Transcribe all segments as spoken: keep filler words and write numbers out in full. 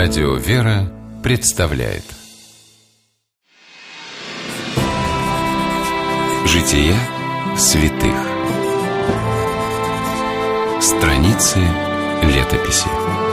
Радио «Вера» представляет Жития святых. Страницы летописи.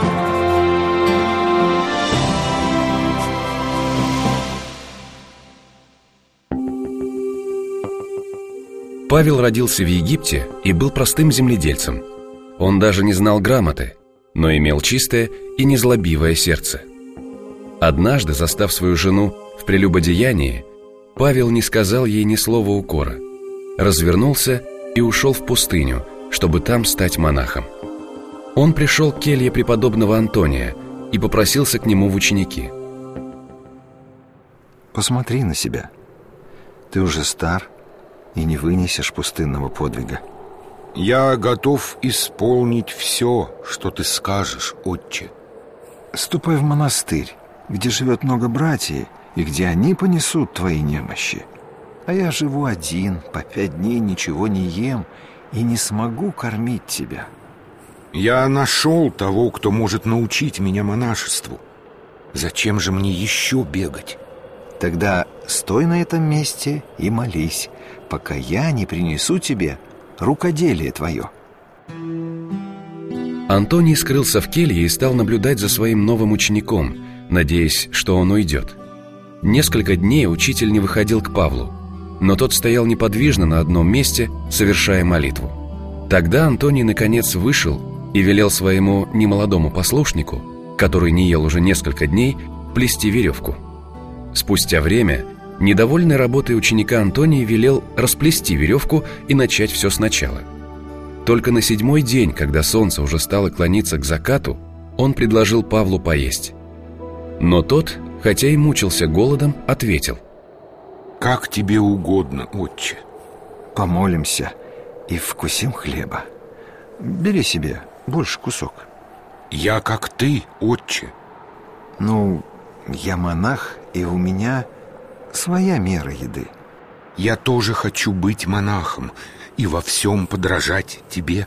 Павел родился в Египте и был простым земледельцем. Он даже не знал грамоты, но имел чистое и незлобивое сердце. Однажды, застав свою жену в прелюбодеянии, Павел не сказал ей ни слова укора, развернулся и ушел в пустыню, чтобы там стать монахом. Он пришел к келье преподобного Антония и попросился к нему в ученики. «Посмотри на себя. Ты уже стар и не вынесешь пустынного подвига». «Я готов исполнить все, что ты скажешь, отче». «Ступай в монастырь, где живет много братьев, и где они понесут твои немощи. А я живу один, по пять дней ничего не ем и не смогу кормить тебя». «Я нашел того, кто может научить меня монашеству. Зачем же мне еще бегать?» «Тогда стой на этом месте и молись, пока я не принесу тебе рукоделие твое». Антоний скрылся в келье и стал наблюдать за своим новым учеником, надеясь, что он уйдет. Несколько дней учитель не выходил к Павлу, но тот стоял неподвижно на одном месте, совершая молитву. Тогда Антоний наконец вышел и велел своему немолодому послушнику, который не ел уже несколько дней, плести веревку. Спустя время недовольный работой ученика Антоний велел расплести веревку и начать все сначала. Только на седьмой день, когда солнце уже стало клониться к закату, он предложил Павлу поесть. Но тот, хотя и мучился голодом, ответил: «Как тебе угодно, отче». «Помолимся и вкусим хлеба. Бери себе больше кусок». «Я как ты, отче». «Ну, я монах, и у меня своя мера еды». «Я тоже хочу быть монахом и во всем подражать тебе».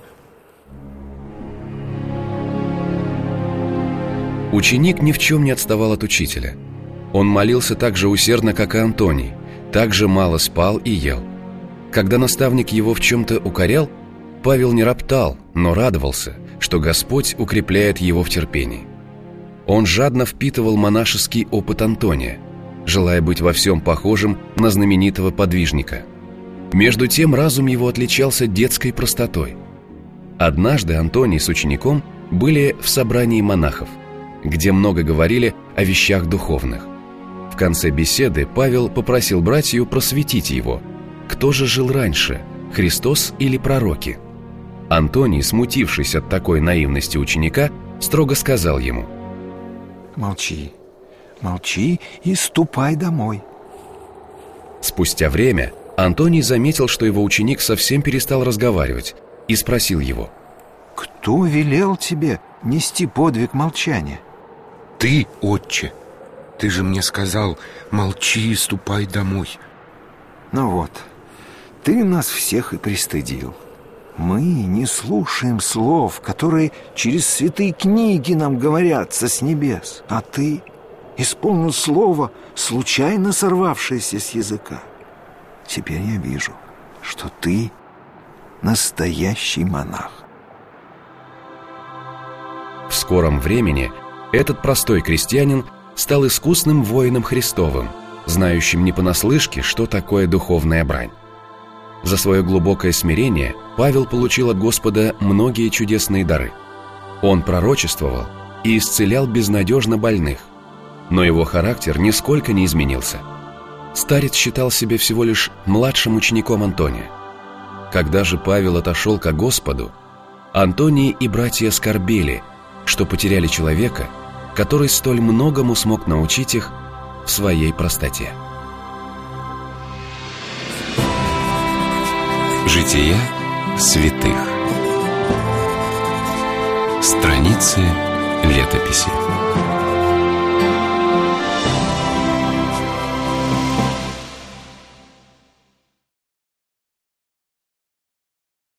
Ученик ни в чем не отставал от учителя. Он молился так же усердно, как и Антоний, так же мало спал и ел. Когда наставник его в чем-то укорял, Павел не роптал, но радовался, что Господь укрепляет его в терпении. Он жадно впитывал монашеский опыт Антония, желая быть во всем похожим на знаменитого подвижника. Между тем разум его отличался детской простотой. Однажды Антоний с учеником были в собрании монахов, где много говорили о вещах духовных. В конце беседы Павел попросил братью просветить его, кто же жил раньше, Христос или пророки. Антоний, смутившись от такой наивности ученика, строго сказал ему: «Молчи, молчи и ступай домой». Спустя время Антоний заметил, что его ученик совсем перестал разговаривать, и спросил его: «Кто велел тебе нести подвиг молчания?» «Ты, отче. Ты же мне сказал: молчи и ступай домой». «Ну вот, ты нас всех и пристыдил. Мы не слушаем слов, которые через святые книги нам говорятся с небес, а ты исполнил слово, случайно сорвавшееся с языка. Теперь я вижу, что ты настоящий монах». В скором времени этот простой крестьянин стал искусным воином Христовым, знающим не понаслышке, что такое духовная брань. За свое глубокое смирение Павел получил от Господа многие чудесные дары. Он пророчествовал и исцелял безнадежно больных, но его характер нисколько не изменился. Старец считал себя всего лишь младшим учеником Антония. Когда же Павел отошел ко Господу, Антоний и братья скорбели, что потеряли человека, который столь многому смог научить их в своей простоте. Жития святых. Страницы летописи.